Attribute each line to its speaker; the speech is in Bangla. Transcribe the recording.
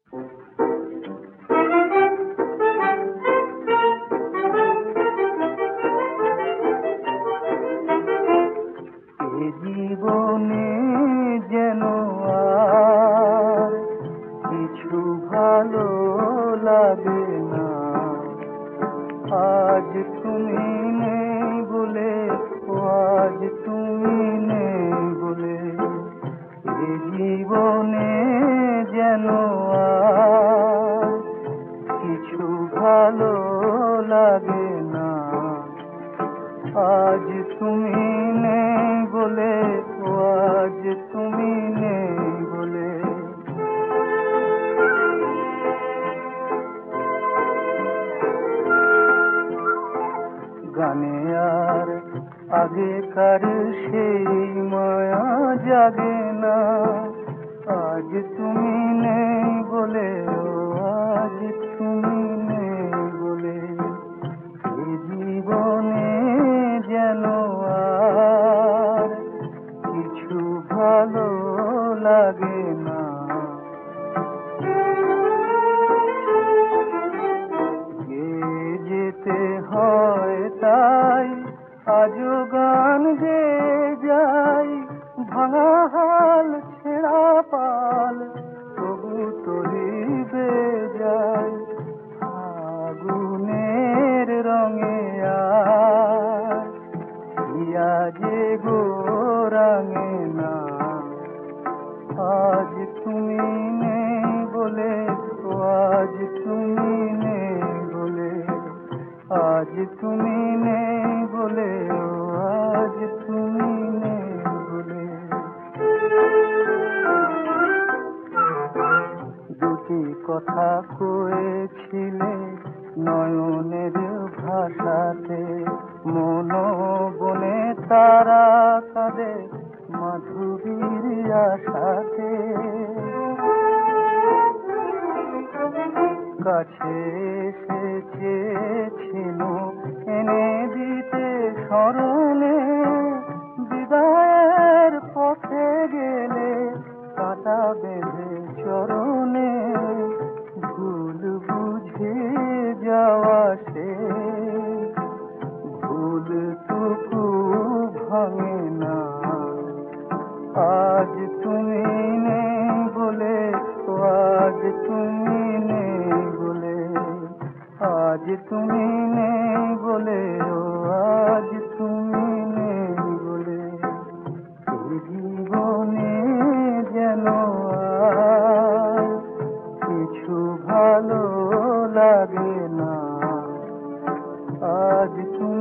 Speaker 1: এ জীবনে যেন আর কিছু ভালো লাগে না, আজ তুমি নেই বলে, আজ তুমি নেই বলে। এ জীবনে যেন আর কিছু ভালো লাগে না, আজ তুমি নেই বলে, আজ তুমি নেই বলে। গানে আর আগেকার সেই মায়া জাগে না, আজ তুমি নেই বলে, আজ তুমি নেই বলে। এ জীবনে যেন আর কিছু ভালো লাগে না। যেতে হয় তাই আজও গান গেয়ে যাই, ভাঙা হাল ছেঁড়া পাল তবু তরিবে যাই। আগুনের রঙে আর হিয়া যে গো রাঙে না, আজ তুমি নেই বলে, আজ তুমি নেই বলে। আজ তুমি নেই বলে, আজ তুমি নেই বলে। দুটি কথা কয়েছিলে নয়নের ভাষাতে, মন বনে তারা কাঁদে মাধুরীর আশাতে। কাছে এসে চেয়েছিল এনে দিতে স্মরণে, বিদায়ের পথে গেলে কাঁটা বেঁধে চরণে। ভুল বুঝে যাওয়া সে ভুলটুকু ভাঙে না, আজ তুমি নেই বলে, আজ তুমি নেই বলে। আজ তুমি নেই বলে, আজ তুমি নেই বলে। এ জীবনে যেন আর কিছু ভালো লাগে না, আজ তুমি